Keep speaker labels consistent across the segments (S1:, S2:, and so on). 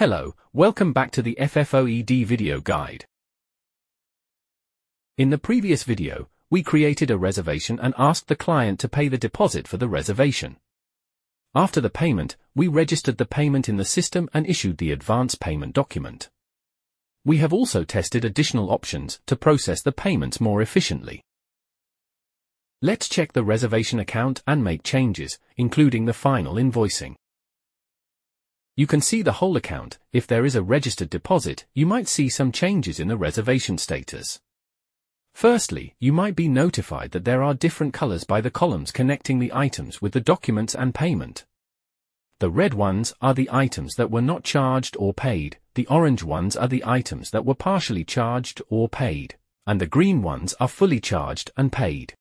S1: Hello, welcome back to the FFOED video guide. In the previous video, we created a reservation and asked the client to pay the deposit for the reservation. After the payment, we registered the payment in the system and issued the advance payment document. We have also tested additional options to process the payments more efficiently. Let's check the reservation account and make changes, including the final invoicing. You can see the whole account. If there is a registered deposit, you might see some changes in the reservation status. Firstly, you might be notified that there are different colors by the columns connecting the items with the documents and payment. The red ones are the items that were not charged or paid, the orange ones are the items that were partially charged or paid, and the green ones are fully charged and paid.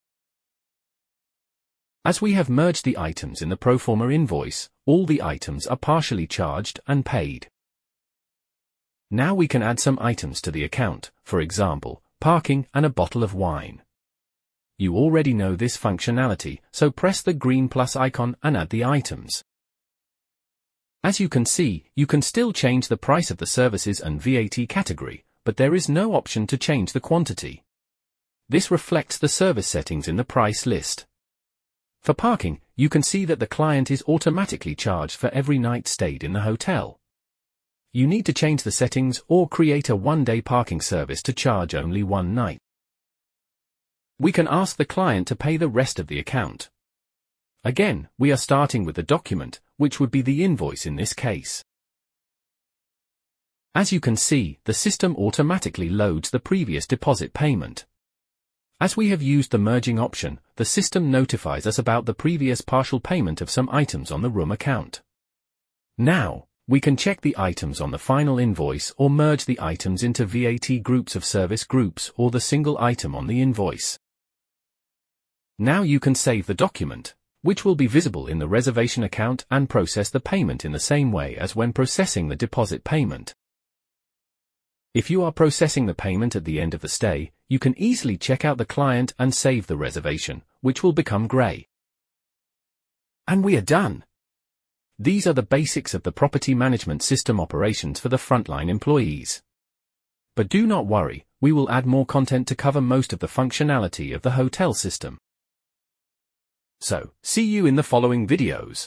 S1: As we have merged the items in the proforma invoice, all the items are partially charged and paid. Now we can add some items to the account, for example, parking and a bottle of wine. You already know this functionality, so press the green plus icon and add the items. As you can see, you can still change the price of the services and VAT category, but there is no option to change the quantity. This reflects the service settings in the price list. For parking, you can see that the client is automatically charged for every night stayed in the hotel. You need to change the settings or create a one-day parking service to charge only one night. We can ask the client to pay the rest of the account. Again, we are starting with the document, which would be the invoice in this case. As you can see, the system automatically loads the previous deposit payment. As we have used the merging option, the system notifies us about the previous partial payment of some items on the room account. Now, we can check the items on the final invoice or merge the items into VAT groups of service groups or the single item on the invoice. Now you can save the document, which will be visible in the reservation account, and process the payment in the same way as when processing the deposit payment. If you are processing the payment at the end of the stay, you can easily check out the client and save the reservation, which will become grey. And we are done. These are the basics of the property management system operations for the frontline employees. But do not worry, we will add more content to cover most of the functionality of the hotel system. So, see you in the following videos.